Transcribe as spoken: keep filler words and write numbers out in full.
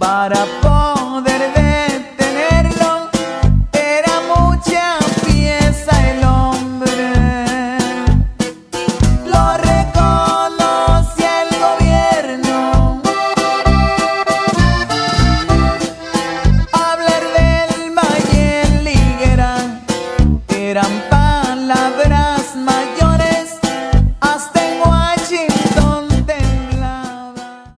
para poder detenerlo. Era mucha pieza el hombre, lo reconocía el gobierno. Hablar del Valle en Liguera eran